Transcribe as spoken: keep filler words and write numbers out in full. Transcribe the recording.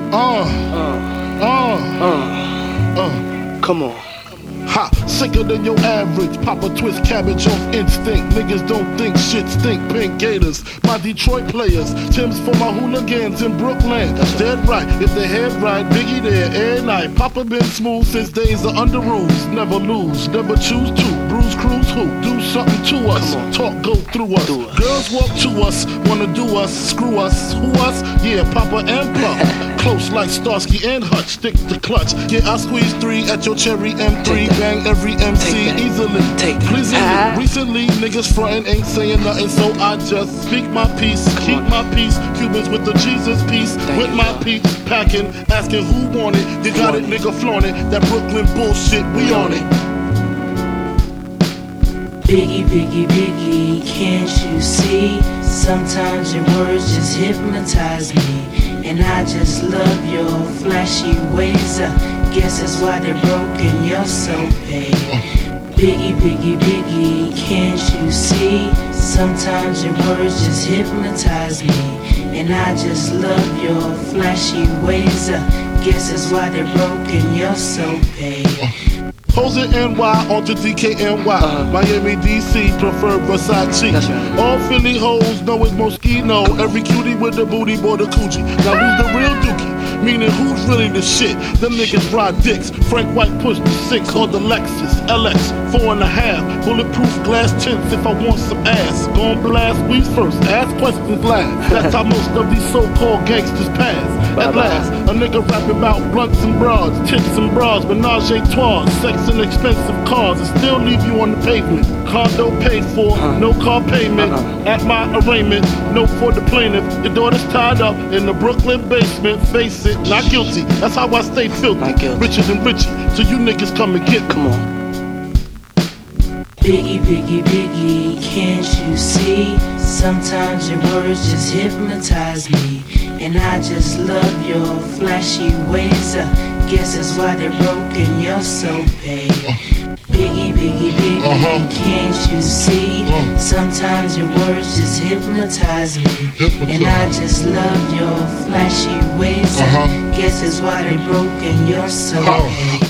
Uh, Uh, uh, uh, uh. come on. Ha, sicker than your average. Papa twist cabbage off instinct. Niggas don't think shit stink. Pink Gators, my Detroit players. Tim's for my hooligans in Brooklyn. Dead right, if they head right, Biggie there every night. Papa been smooth since days of under rules. Never lose, never choose to. Bruise, cruise, who? Do something to us. Talk, go through us. Do us. Girls walk to us, wanna do us, screw us. Who us? Yeah, Papa and Puff. Close like Starsky and Hutch. Stick to clutch. Yeah, I squeeze three at your cherry M three. Bang every M C Take that. easily. Take that. Pleasingly. Ah. Recently, niggas frontin' ain't saying nothing, so I just speak my peace, keep on. my peace. Cubans with the Jesus peace, Thank with you, my God. peace, packing, asking who want it. You got it, Want it. nigga, flaunt it. That Brooklyn bullshit, we on it. Biggie, Biggie, Biggie, can't you see? Sometimes your words just hypnotize me. And I just love your flashy ways. I guess that's why they're broken, you're so paid. Biggie, Biggie, Biggie, can't you see? Sometimes your words just hypnotize me. And I just love your flashy ways. I guess that's why they're broken, you're so paid. Posing N Y onto D K N Y. Uh-huh. Miami, D C, prefer Versace. That's right. All Philly hoes know it's Moschino. Every cutie with the booty, boy, the coochie. Now who's the real dookie? Meaning who's really the shit? Them niggas ride dicks. Frank White pushed the six or the Lexus L X four and a half. Bulletproof glass tints if I want some ass. Gon' blast we first, ask questions last. That's how most of these so-called gangsters pass. At Bye-bye. last, a nigga rapping about blunts and broads, tits and bras, menage a trois, sex and expensive cars, and still leave you on the pavement. Condo paid for, Uh-huh. no car payment. Uh-uh. At my arraignment, note for the plaintiff. Your daughter's tied up in the Brooklyn basement. Face it, not guilty. That's how I stay filthy. Not guilty. Richer than Richie. So you niggas come and get me. Come on. Biggie, Biggie, Biggie, can't you see? Sometimes your words just hypnotize me. And I just love your flashy ways. I guess that's why they're broken, you're so paid. Biggie, Biggie, Biggie, Uh-huh. can't you see? Uh. Sometimes your words just hypnotize me. Hypnotize. And I just love your flashy ways. Uh-huh. I guess that's why they're broken, you're so Oh. paid.